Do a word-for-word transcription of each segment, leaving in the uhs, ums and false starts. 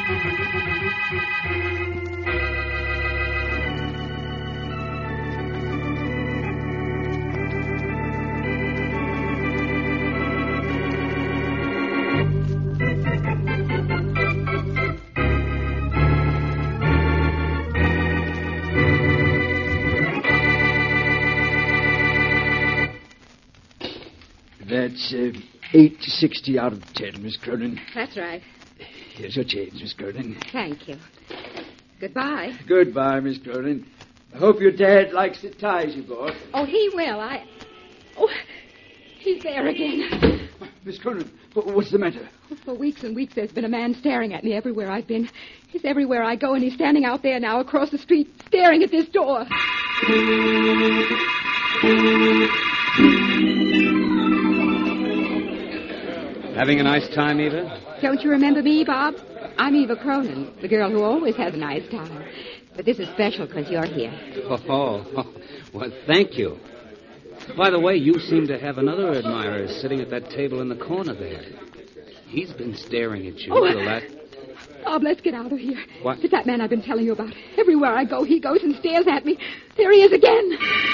That's uh, eight sixty out of ten, Miss Cronin. That's right. Here's your change, Miss Cronin. Thank you. Goodbye. Goodbye, Miss Cronin. I hope your dad likes the ties you bought. Oh, he will. I... Oh, he's there again. Miss Cronin, what's the matter? For weeks and weeks, there's been a man staring at me everywhere I've been. He's everywhere I go, and he's standing out there now across the street, staring at this door. Having a nice time, Eva? Don't you remember me, Bob? I'm Eva Cronin, the girl who always has a nice time. But this is special because you're here. Oh, oh, well, thank you. By the way, you seem to have another admirer sitting at that table in the corner there. He's been staring at you. Oh, Will that... Bob, let's get out of here. What? It's that man I've been telling you about. Everywhere I go, he goes and stares at me. There he is again.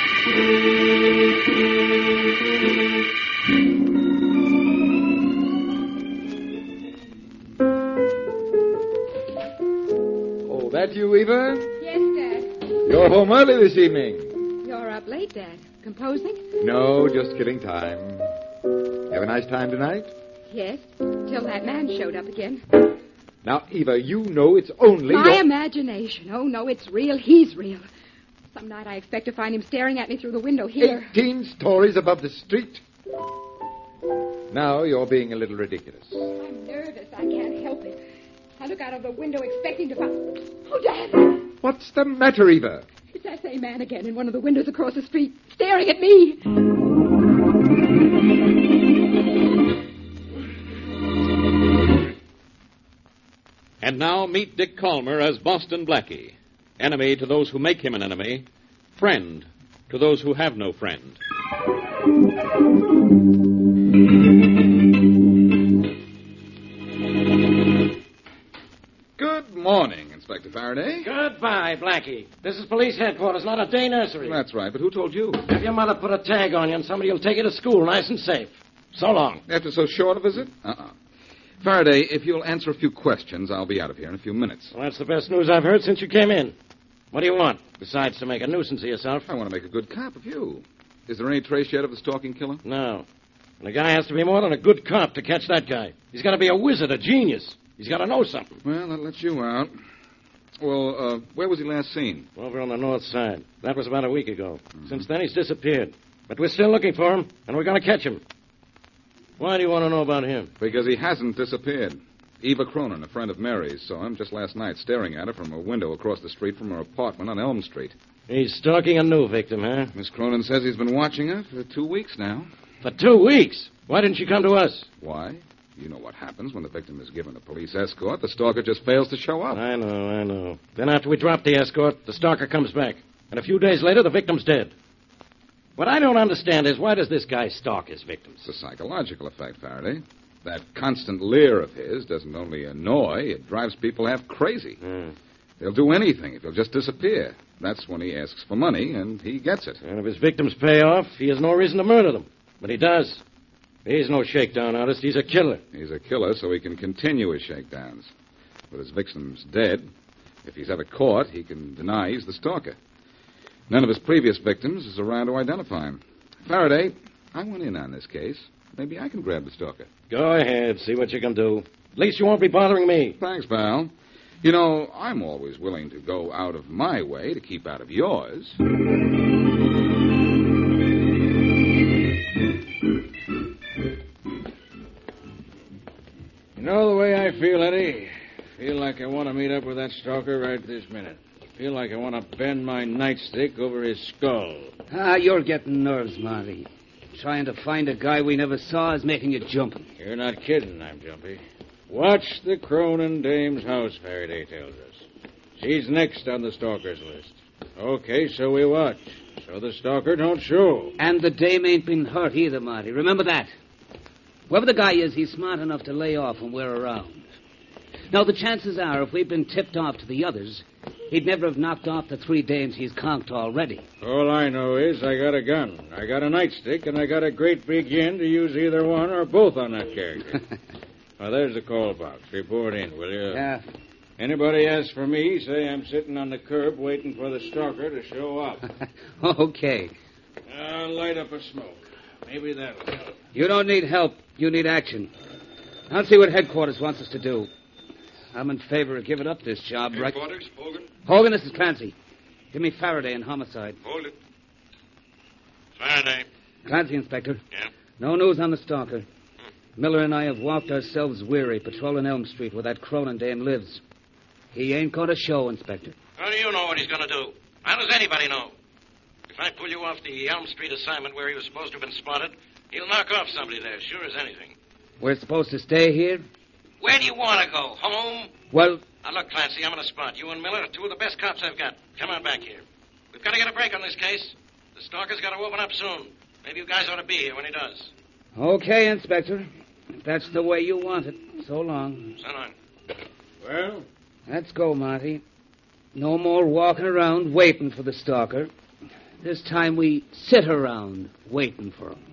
Oh, that you, Eva? Yes, Dad. You're home early this evening. You're up late, Dad. Composing? No, just killing time. Have a nice time tonight? Yes, till that man showed up again. Now, Eva, you know it's only... My your... imagination. Oh, no, it's real. He's real. Some night I expect to find him staring at me through the window here. Eighteen stories above the street. Now you're being a little ridiculous. I'm nervous. I can't help it. I look out of the window expecting to find... Oh, Dad! What's the matter, Eva? It's that same man again in one of the windows across the street, staring at me. And now meet Dick Calmer as Boston Blackie. Enemy to those who make him an enemy. Friend to those who have no friend. Good morning, Inspector Faraday. Goodbye, Blackie. This is police headquarters, not a day nursery. That's right, but who told you? Have your mother put a tag on you and somebody will take you to school nice and safe. So long. After so short a visit? Uh-uh. Faraday, if you'll answer a few questions, I'll be out of here in a few minutes. Well, that's the best news I've heard since you came in. What do you want, besides to make a nuisance of yourself? I want to make a good cop of you. Is there any trace yet of the stalking killer? No. And a guy has to be more than a good cop to catch that guy. He's got to be a wizard, a genius. He's got to know something. Well, that lets you out. Well, uh, where was he last seen? Over on the north side. That was about a week ago. Mm-hmm. Since then, he's disappeared. But we're still looking for him, and we're going to catch him. Why do you want to know about him? Because he hasn't disappeared. Eva Cronin, a friend of Mary's, saw him just last night staring at her from a window across the street from her apartment on Elm Street. He's stalking a new victim, huh? Miss Cronin says he's been watching her for two weeks now. For two weeks? Why didn't she come to us? Why? You know what happens when the victim is given a police escort. The stalker just fails to show up. I know, I know. Then after we drop the escort, the stalker comes back. And a few days later, the victim's dead. What I don't understand is why does this guy stalk his victims? It's a psychological effect, Faraday. That constant leer of his doesn't only annoy, it drives people half crazy. Mm. They'll do anything if he'll just disappear. That's when he asks for money, and he gets it. And if his victims pay off, he has no reason to murder them. But he does. He's no shakedown artist. He's a killer. He's a killer so he can continue his shakedowns. With his victims dead, if he's ever caught, he can deny he's the stalker. None of his previous victims is around to identify him. Faraday, I went in on this case. Maybe I can grab the stalker. Go ahead. See what you can do. At least you won't be bothering me. Thanks, pal. You know, I'm always willing to go out of my way to keep out of yours. You know the way I feel, Eddie? I feel like I want to meet up with that stalker right this minute. I feel like I want to bend my nightstick over his skull. Ah, you're getting nerves, Marty. Trying to find a guy we never saw is making you jumpy. You're not kidding, I'm jumpy. Watch the Cronin dame's house, Faraday tells us. She's next on the stalker's list. Okay, so we watch. So the stalker don't show. And the dame ain't been hurt either, Marty. Remember that. Whoever the guy is, he's smart enough to lay off when we're around. Now, the chances are, if we'd been tipped off to the others, he'd never have knocked off the three dames he's conked already. All I know is I got a gun, I got a nightstick, and I got a great big yin to use either one or both on that character. Now, there's the call box. Report in, will you? Yeah. Anybody asks for me, say I'm sitting on the curb waiting for the stalker to show up. Okay. I'll light up a smoke. Maybe that'll help. You don't need help. You need action. I'll see what headquarters wants us to do. I'm in favor of giving up this job, right? Headquarters, Hogan? Hogan, this is Clancy. Give me Faraday in homicide. Hold it. Faraday. Clancy, Inspector. Yeah? No news on the stalker. Miller and I have walked ourselves weary patrolling Elm Street where that Cronin dame lives. He ain't going to show, Inspector. How do you know what he's going to do? How does anybody know? If I pull you off the Elm Street assignment where he was supposed to have been spotted, he'll knock off somebody there, sure as anything. We're supposed to stay here? Where do you want to go? Home? Well... Now, look, Clancy, I'm on a spot. You and Miller are two of the best cops I've got. Come on back here. We've got to get a break on this case. The stalker's got to open up soon. Maybe you guys ought to be here when he does. Okay, Inspector. If that's the way you want it. So long. So long. Well? Let's go, Marty. No more walking around waiting for the stalker. This time we sit around waiting for him.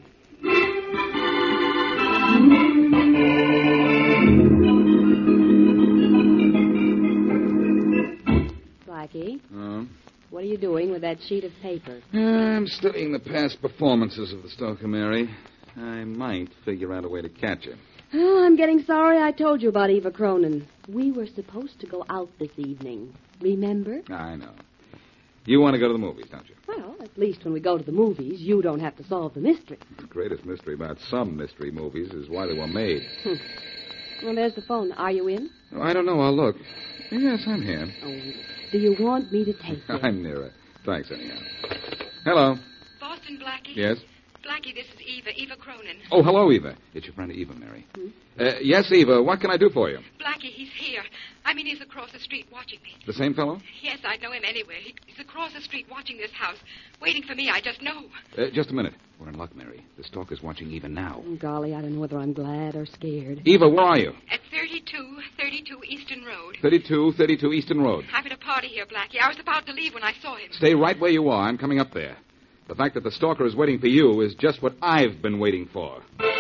Blackie, Uh, what are you doing with that sheet of paper? I'm studying the past performances of the stalker, Mary. I might figure out a way to catch her. Oh, I'm getting sorry I told you about Eva Cronin. We were supposed to go out this evening. Remember? I know. You want to go to the movies, don't you? Well, at least when we go to the movies, you don't have to solve the mystery. The greatest mystery about some mystery movies is why they were made. Hmm. Well, there's the phone. Are you in? Oh, I don't know. I'll look. Yes, I'm here. Oh, do you want me to take you? I'm near it. Thanks, anyhow. Hello. Boston, Blackie? Yes? Blackie, this is Eva, Eva Cronin. Oh, hello, Eva. It's your friend Eva, Mary. Hmm? Uh, yes, Eva. What can I do for you? Blackie, he's here. I mean, he's across the street watching me. The same fellow? Yes, I'd know him anywhere. He, he's across the street watching this house, waiting for me. I just know. Uh, just a minute. We're in luck, Mary. The stalker's watching Eva now. Oh, golly, I don't know whether I'm glad or scared. Eva, where are you? At thirty-two thirty-two Easton Road. thirty-two thirty-two Easton Road. I'm at a party here, Blackie. I was about to leave when I saw him. Stay right where you are. I'm coming up there. The fact that the stalker is waiting for you is just what I've been waiting for.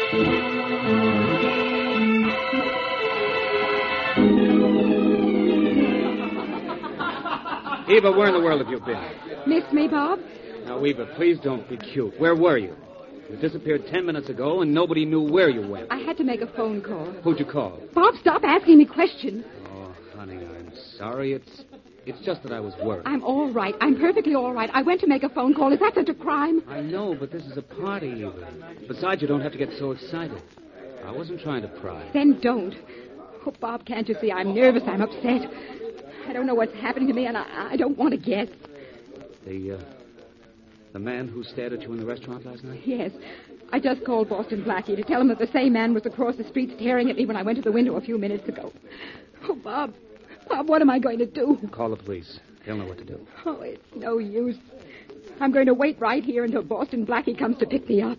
Eva, where in the world have you been? Miss me, Bob? Now, Eva, please don't be cute. Where were you? You disappeared ten minutes ago, and nobody knew where you went. I had to make a phone call. Who'd you call? Bob, stop asking me questions. Oh, honey, I'm sorry. It's it's just that I was worried. I'm all right. I'm perfectly all right. I went to make a phone call. Is that such a crime? I know, but this is a party, Eva. Besides, you don't have to get so excited. I wasn't trying to pry. Then don't. Oh, Bob, can't you see? I'm nervous. I'm upset. I don't know what's happening to me, and I, I don't want to guess. The, uh, the man who stared at you in the restaurant last night? Yes. I just called Boston Blackie to tell him that the same man was across the street staring at me when I went to the window a few minutes ago. Oh, Bob. Bob, what am I going to do? Call the police. They'll know what to do. Oh, it's no use. I'm going to wait right here until Boston Blackie comes to pick me up.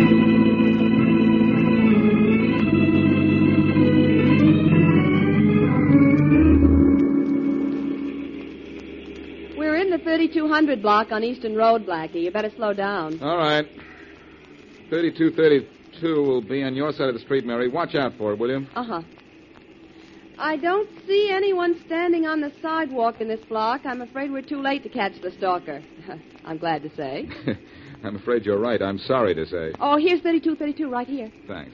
We're in the thirty-two hundred block on Easton Road, Blackie. You better slow down. All right. thirty-two thirty-two will be on your side of the street, Mary. Watch out for it, will you? Uh-huh. I don't see anyone standing on the sidewalk in this block. I'm afraid we're too late to catch the stalker. I'm glad to say. I'm afraid you're right. I'm sorry to say. Oh, here's thirty-two thirty-two right here. Thanks.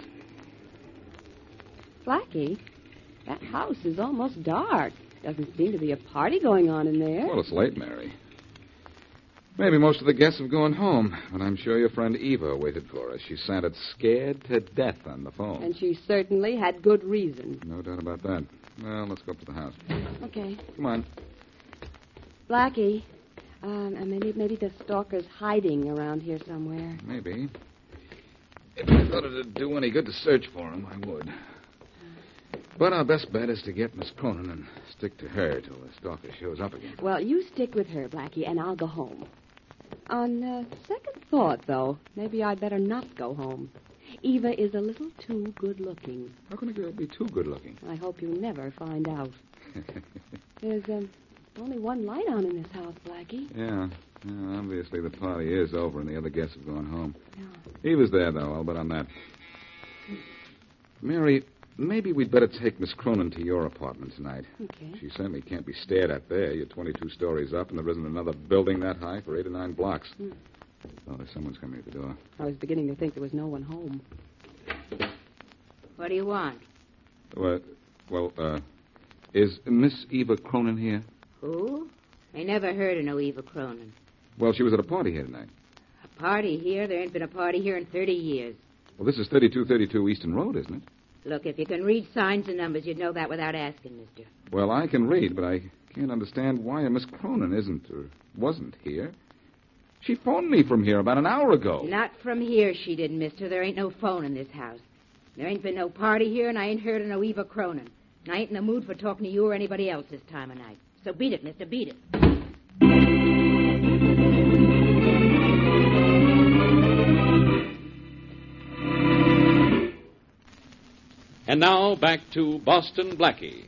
Blackie, that house is almost dark. Doesn't seem to be a party going on in there. Well, it's late, Mary. Maybe most of the guests have gone home, but I'm sure your friend Eva waited for us. She sounded scared to death on the phone. And she certainly had good reason. No doubt about that. Well, let's go up to the house. Okay. Come on. Blackie, um, maybe maybe the stalker's hiding around here somewhere. Maybe. If I thought it'd do any good to search for him, I would. But our best bet is to get Miss Cronin and stick to her till the stalker shows up again. Well, you stick with her, Blackie, and I'll go home. On uh, second thought, though, maybe I'd better not go home. Eva is a little too good-looking. How can a girl be too good-looking? I hope you never find out. There's um, only one light on in this house, Blackie. Yeah. yeah. Obviously, the party is over and the other guests have gone home. Yeah. He was there, though. I'll bet on that. Mary, maybe we'd better take Miss Cronin to your apartment tonight. Okay. She certainly can't be stared at there. You're twenty-two stories up, and there isn't another building that high for eight or nine blocks. Hmm. Oh, there's someone's coming at the door. I was beginning to think there was no one home. What do you want? Well, well, uh, is Miss Eva Cronin here? Who? I never heard of no Eva Cronin. Well, she was at a party here tonight. A party here? There ain't been a party here in thirty years. Well, this is thirty-two thirty-two Eastern Road, isn't it? Look, if you can read signs and numbers, you'd know that without asking, mister. Well, I can read, but I can't understand why a Miss Cronin isn't or wasn't here. She phoned me from here about an hour ago. Not from here, she didn't, mister. There ain't no phone in this house. There ain't been no party here, and I ain't heard of no Eva Cronin. And I ain't in the mood for talking to you or anybody else this time of night. So beat it, mister, beat it. And now, back to Boston Blackie.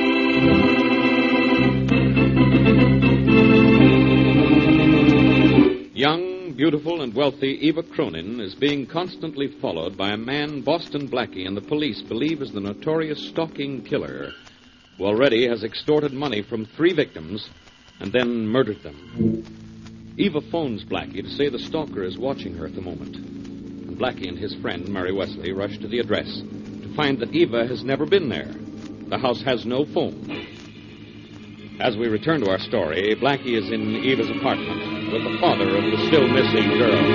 Young, beautiful, and wealthy Eva Cronin is being constantly followed by a man Boston Blackie and the police believe is the notorious stalking killer, who already has extorted money from three victims and then murdered them. Eva phones Blackie to say the stalker is watching her at the moment. And Blackie and his friend, Mary Wesley, rush to the address to find that Eva has never been there. The house has no phone. As we return to our story, Blackie is in Eva's apartment with the father of the still missing girl.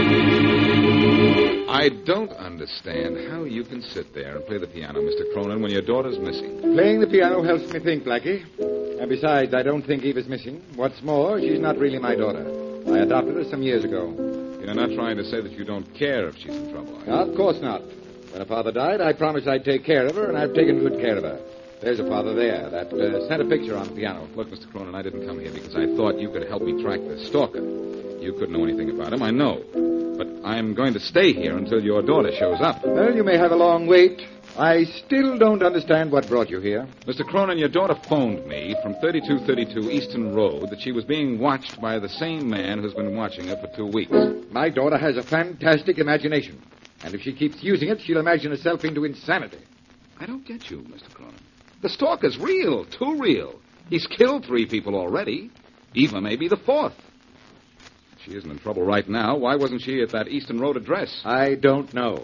I don't understand how you can sit there and play the piano, Mister Cronin, when your daughter's missing. Playing the piano helps me think, Blackie. And besides, I don't think Eva's missing. What's more, she's not really my daughter. I adopted her some years ago. You're not trying to say that you don't care if she's in trouble, are you? Of course not. When her father died, I promised I'd take care of her, and I've taken good care of her. There's a father there that uh, sent a picture on the piano. Look, Mister Cronin, I didn't come here because I thought you could help me track the stalker. You couldn't know anything about him, I know. But I'm going to stay here until your daughter shows up. Well, you may have a long wait. I still don't understand what brought you here. Mister Cronin, your daughter phoned me from thirty-two thirty-two Eastern Road that she was being watched by the same man who's been watching her for two weeks. My daughter has a fantastic imagination. And if she keeps using it, she'll imagine herself into insanity. I don't get you, Mister Cronin. The stalker's real, too real. He's killed three people already. Eva may be the fourth. If she isn't in trouble right now, why wasn't she at that Eastern Road address? I don't know.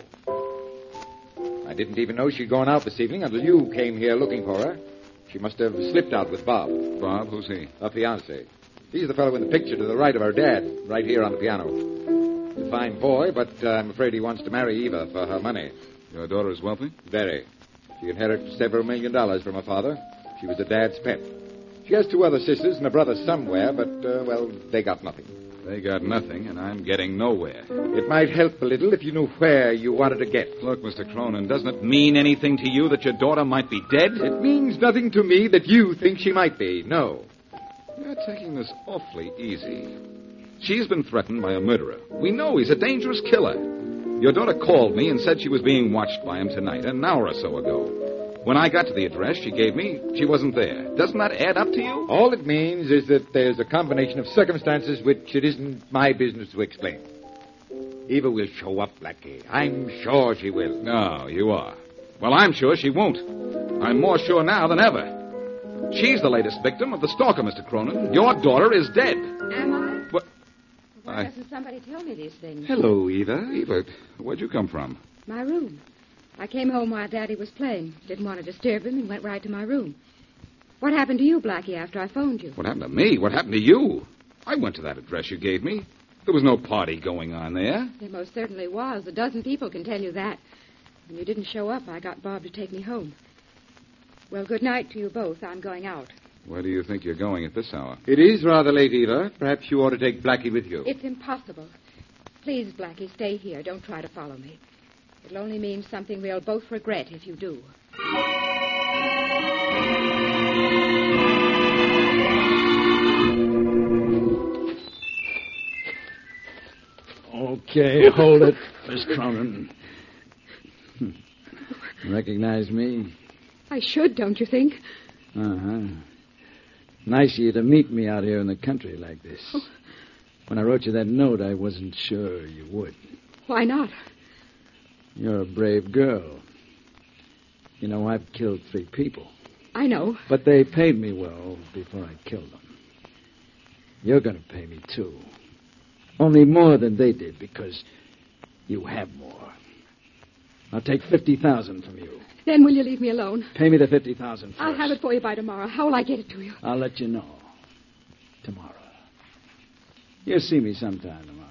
I didn't even know she'd gone out this evening until you came here looking for her. She must have slipped out with Bob. Bob? Who's he? Her fiancé. He's the fellow in the picture to the right of her dad, right here on the piano. He's a fine boy, but uh, I'm afraid he wants to marry Eva for her money. Your daughter is wealthy? Very. She inherited several million dollars from her father. She was her dad's pet. She has two other sisters and a brother somewhere, but, uh, well, they got nothing. They got nothing, and I'm getting nowhere. It might help a little if you knew where you wanted to get. Look, Mister Cronin, doesn't it mean anything to you that your daughter might be dead? It means nothing to me that you think she might be, no. You're taking this awfully easy. She's been threatened by a murderer. We know he's a dangerous killer. Your daughter called me and said she was being watched by him tonight, an hour or so ago. When I got to the address she gave me, she wasn't there. Doesn't that add up to you? All it means is that there's a combination of circumstances which it isn't my business to explain. Eva will show up, Blackie. I'm sure she will. No, you are. Well, I'm sure she won't. I'm more sure now than ever. She's the latest victim of the stalker, Mister Cronin. Your daughter is dead. Am I? What? Why I... doesn't somebody tell me these things? Hello, Eva. Eva, where'd you come from? My room. I came home while Daddy was playing. Didn't want to disturb him and went right to my room. What happened to you, Blackie, after I phoned you? What happened to me? What happened to you? I went to that address you gave me. There was no party going on there. There most certainly was. A dozen people can tell you that. When you didn't show up, I got Bob to take me home. Well, good night to you both. I'm going out. Where do you think you're going at this hour? It is rather late, Eva. Perhaps you ought to take Blackie with you. It's impossible. Please, Blackie, stay here. Don't try to follow me. It'll only mean something we'll both regret if you do. Okay, hold it, Miss Cronin. Recognize me? I should, don't you think? Uh-huh. Nice of you to meet me out here in the country like this. Oh. When I wrote you that note, I wasn't sure you would. Why not? You're a brave girl. You know, I've killed three people. I know. But they paid me well before I killed them. You're going to pay me, too. Only more than they did, because you have more. I'll take fifty thousand from you. Then will you leave me alone? Pay me the fifty thousand first. I'll have it for you by tomorrow. How will I get it to you? I'll let you know. Tomorrow. You'll see me sometime tomorrow.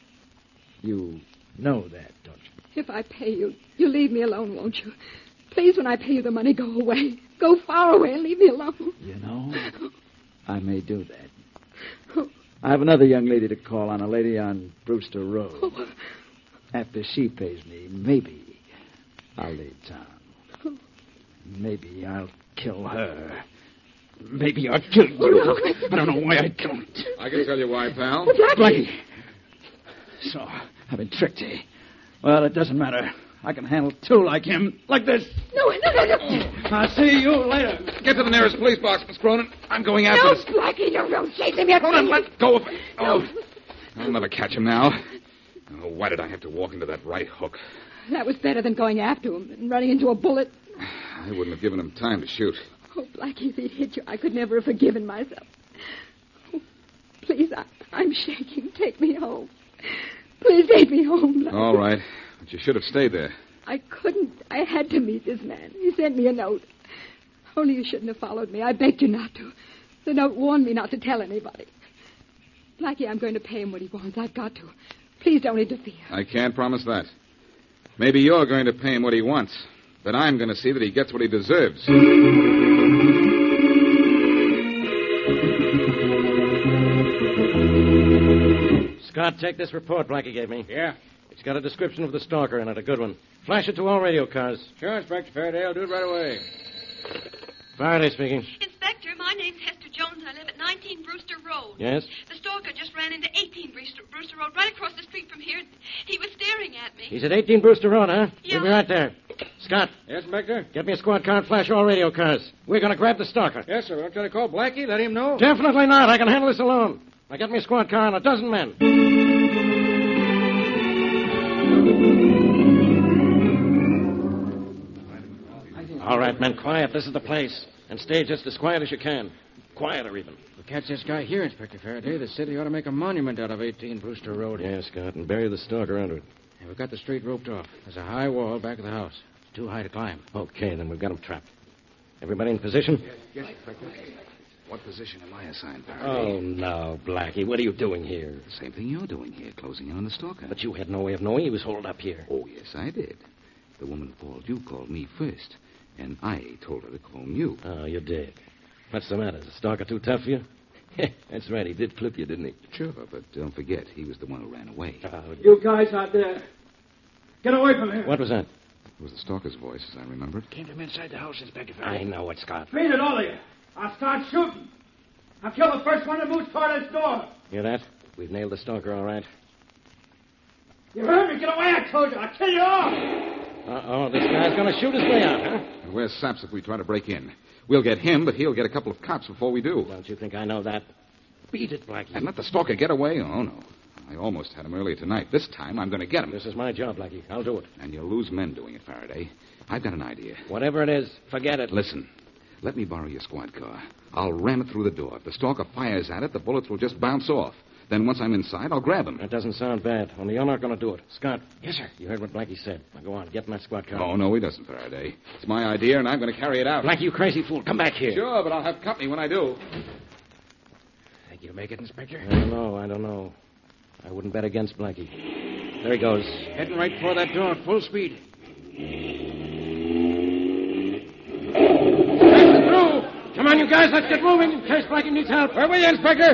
You know that, don't you? If I pay you, you'll leave me alone, won't you? Please, when I pay you the money, go away. Go far away and leave me alone. You know, I may do that. I have another young lady to call on, a lady on Brewster Road. Oh. After she pays me, maybe I'll leave town. Maybe I'll kill her. Maybe I'll kill you. I don't know why I'd kill him. I can tell you why, pal. Blackie. So, I've been tricked, eh? Well, it doesn't matter. I can handle two like him. Like this. No, no, no, no. I'll see you later. Get to the nearest police box, Miss Cronin. I'm going after No, this. Blackie, no, don't chase him here. Cronin, let go of it. Oh, I'll never catch him now. Oh, why did I have to walk into that right hook? That was better than going after him and running into a bullet. I wouldn't have given him time to shoot. Oh, Blackie, if he'd hit you, I could never have forgiven myself. Oh, please, I, I'm shaking. Take me home. Please take me home, Blackie. All right, but you should have stayed there. I couldn't. I had to meet this man. He sent me a note. Only you shouldn't have followed me. I begged you not to. The note warned me not to tell anybody. Blackie, I'm going to pay him what he wants. I've got to. Please don't interfere. I can't promise that. Maybe you're going to pay him what he wants, but I'm going to see that he gets what he deserves. Scott, take this report Blackie gave me. Yeah? It's got a description of the stalker in it, a good one. Flash it to all radio cars. Sure, Inspector Faraday. I'll do it right away. Faraday speaking. Inspector, my name's Hester Jones. I live at nineteen Brewster Road. Yes? The stalker just ran into eighteen Brewster, Brewster Road, right across the street from here. He was staring at me. He's at eighteen Brewster Road, huh? Yeah. He'll be right there. Scott. Yes, Inspector? Get me a squad car and flash all radio cars. We're going to grab the stalker. Yes, sir. Don't try to call Blackie. Let him know. Definitely not. I can handle this alone. Now get me a squad car and a dozen men. All right, men, quiet. This is the place. And stay just as quiet as you can. Quieter, even. We'll catch this guy here, Inspector Faraday. The city ought to make a monument out of eighteen Brewster Road. Yeah, Scott, and bury the stalker under it. Yeah, we've got the street roped off. There's a high wall back of the house. It's too high to climb. Okay, then we've got him trapped. Everybody in position? Yes, Inspector. What position am I assigned, Faraday? Oh, no, Blackie. What are you doing here? The same thing you're doing here, closing in on the stalker. But you had no way of knowing he was holed up here. Oh, yes, I did. The woman who called you called me first, and I told her to call you. Oh, you did. What's the matter? Is the stalker too tough for you? That's right. He did clip you, didn't he? Sure, but don't forget, he was the one who ran away. Oh, You guys out there, get away from here. what was that? It was the stalker's voice, as I remember it. Came from inside the house, Inspector I Faraday. know it, Scott. Beat it, all of you. I'll start shooting. I'll kill the first one that moves toward this door. Hear that? We've nailed the stalker, all right. You heard me. Get away, I told you. I'll kill you all. Uh-oh, this guy's going to shoot his way out, huh? And where's Saps if we try to break in? We'll get him, but he'll get a couple of cops before we do. Don't you think I know that? Beat it, Blackie. And let the stalker get away? Oh, no. I almost had him earlier tonight. This time, I'm going to get him. This is my job, Blackie. I'll do it. And you'll lose men doing it, Faraday. I've got an idea. Whatever it is, forget it. Listen. Let me borrow your squad car. I'll ram it through the door. If the stalker fires at it, the bullets will just bounce off. Then once I'm inside, I'll grab him. That doesn't sound bad. Only you're not going to do it. Scott. Yes, sir. You heard what Blackie said. Now go on, get in that squad car. Oh, no, he doesn't, Faraday. It's my idea, and I'm going to carry it out. Blackie, you crazy fool. Come back here. Sure, but I'll have company when I do. Think you'll make it, Inspector? I don't know. I don't know. I wouldn't bet against Blackie. There he goes. Heading right for that door, full speed. Come on, you guys. Let's get moving in case Blackie needs help. Where are you, Inspector?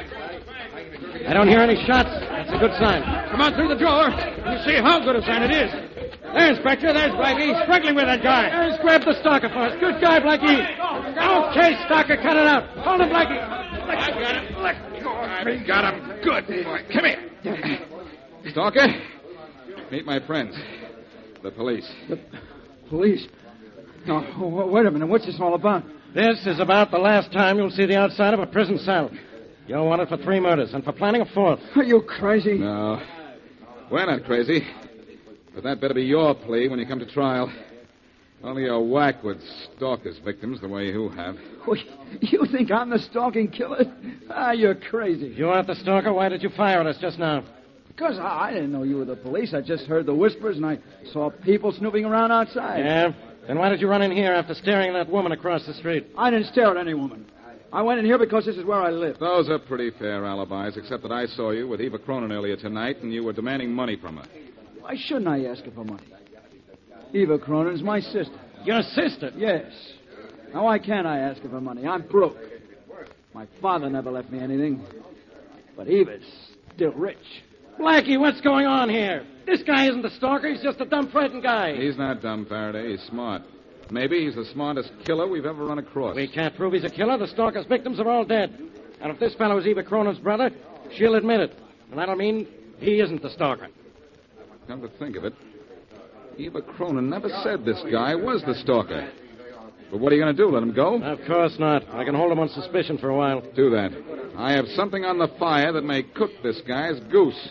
I don't hear any shots. That's a good sign. Come on through the door. You see how good a sign it is. There, Inspector. There's Blackie, struggling with that guy. Let's grab the stalker first. Good guy, Blackie. Okay, stalker, cut it out. Hold him, Blackie. I got him. Let go of me. Got him. Good boy. Come here. Stalker, meet my friends, the police. The, Police? No, oh, wait a minute. What's this all about? This is about the last time you'll see the outside of a prison cell. You're wanted for three murders and for planning a fourth. Are you crazy? No. We're not crazy. But that better be your plea when you come to trial. Only a whack would stalk his victims the way you have. Wait, you think I'm the stalking killer? Ah, you're crazy. If you aren't the stalker, why did you fire at us just now? Because I, I didn't know you were the police. I just heard the whispers, and I saw people snooping around outside. Yeah? Then why did you run in here after staring at that woman across the street? I didn't stare at any woman. I went in here because this is where I live. Those are pretty fair alibis, except that I saw you with Eva Cronin earlier tonight, and you were demanding money from her. Why shouldn't I ask her for money? Eva Cronin's my sister. Your sister? Yes. Now, why can't I ask her for money? I'm broke. My father never left me anything. But Eva's still rich. Blackie, what's going on here? This guy isn't the stalker. He's just a dumb, frightened guy. He's not dumb, Faraday. He's smart. Maybe he's the smartest killer we've ever run across. We can't prove he's a killer. The stalker's victims are all dead. And if this fellow is Eva Cronin's brother, she'll admit it. And that'll mean he isn't the stalker. Come to think of it, Eva Cronin never said this guy was the stalker. But what are you going to do, let him go? Of course not. I can hold him on suspicion for a while. Do that. I have something on the fire that may cook this guy's goose.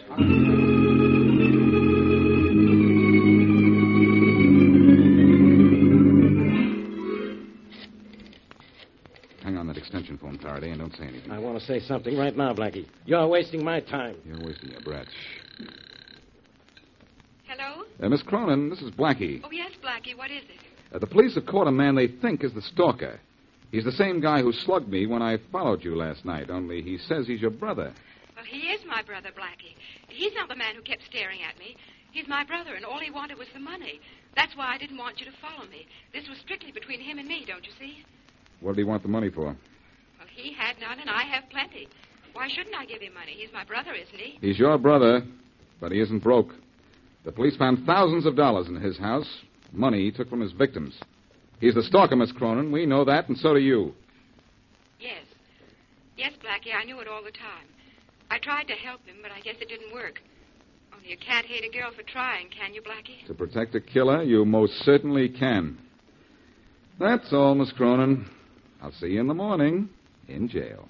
Hang on that extension phone, Faraday, and don't say anything. I want to say something right now, Blackie. You're wasting my time. You're wasting your breath. Shh. Hello? Uh, Miss Cronin, this is Blackie. Oh, yes, Blackie. What is it? Uh, the police have caught a man they think is the stalker. He's the same guy who slugged me when I followed you last night, only he says he's your brother. Well, he is my brother, Blackie. He's not the man who kept staring at me. He's my brother, and all he wanted was the money. That's why I didn't want you to follow me. This was strictly between him and me, don't you see? What did he want the money for? Well, he had none, and I have plenty. Why shouldn't I give him money? He's my brother, isn't he? He's your brother, but he isn't broke. The police found thousands of dollars in his house, money he took from his victims. He's the stalker, Miss Cronin. We know that, and so do you. Yes. Yes, Blackie, I knew it all the time. I tried to help him, but I guess it didn't work. Only you can't hate a girl for trying, can you, Blackie? To protect a killer, you most certainly can. That's all, Miss Cronin. I'll see you in the morning in jail.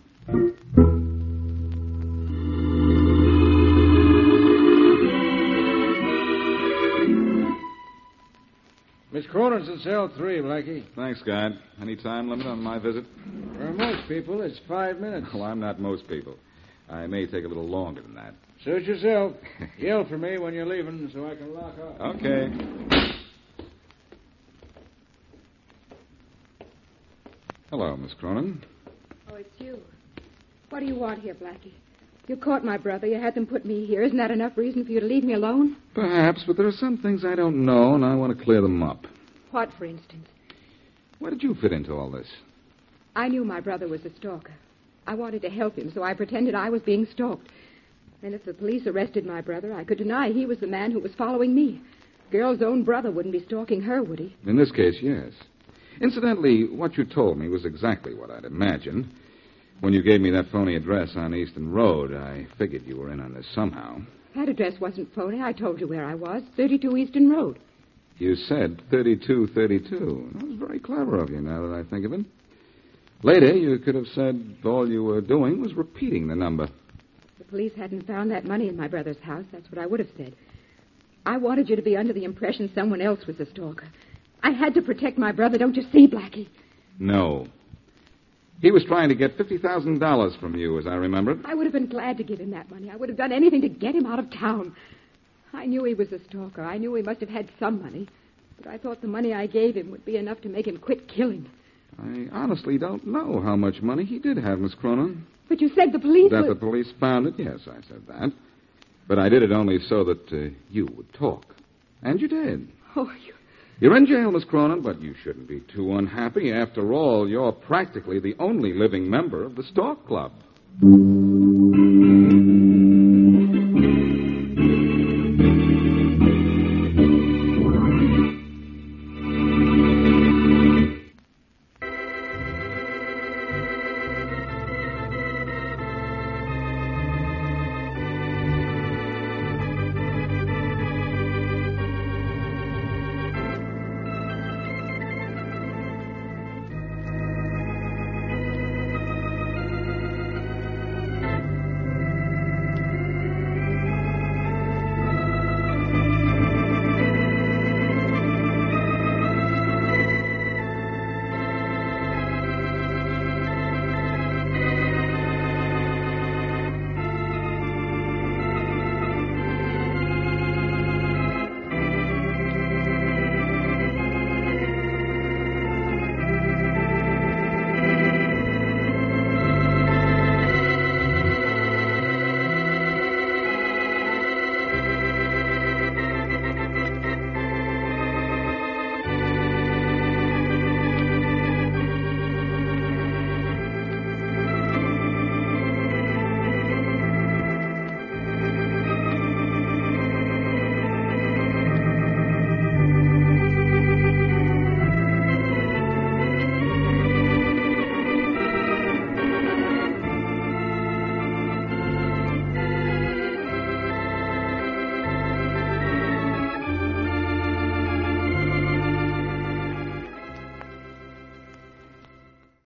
Miss Cronin's in cell three, Blackie. Thanks, guard. Any time limit on my visit? For most people, it's five minutes. Well, I'm not most people. I may take a little longer than that. Suit yourself. Yell for me when you're leaving so I can lock up. Okay. Hello, Miss Cronin. Oh, it's you. What do you want here, Blackie? You caught my brother. You had them put me here. Isn't that enough reason for you to leave me alone? Perhaps, but there are some things I don't know, and I want to clear them up. What, for instance? Where did you fit into all this? I knew my brother was a stalker. I wanted to help him, so I pretended I was being stalked. And if the police arrested my brother, I could deny he was the man who was following me. Girl's own brother wouldn't be stalking her, would he? In this case, yes. Incidentally, what you told me was exactly what I'd imagined. When you gave me that phony address on Easton Road, I figured you were in on this somehow. That address wasn't phony. I told you where I was, thirty-two Easton Road. You said thirty-two thirty-two. That was very clever of you, now that I think of it. Later, you could have said all you were doing was repeating the number. If the police hadn't found that money in my brother's house, that's what I would have said. I wanted you to be under the impression someone else was a stalker. I had to protect my brother, don't you see, Blackie? No. He was trying to get fifty thousand dollars from you, as I remember. I would have been glad to give him that money. I would have done anything to get him out of town. I knew he was a stalker. I knew he must have had some money. But I thought the money I gave him would be enough to make him quit killing. I honestly don't know how much money he did have, Miss Cronin. But you said the police That would... the police found it? Yes, I said that. But I did it only so that uh, you would talk. And you did. Oh, you... You're in jail, Miss Cronin, but you shouldn't be too unhappy. After all, you're practically the only living member of the Stalk Club.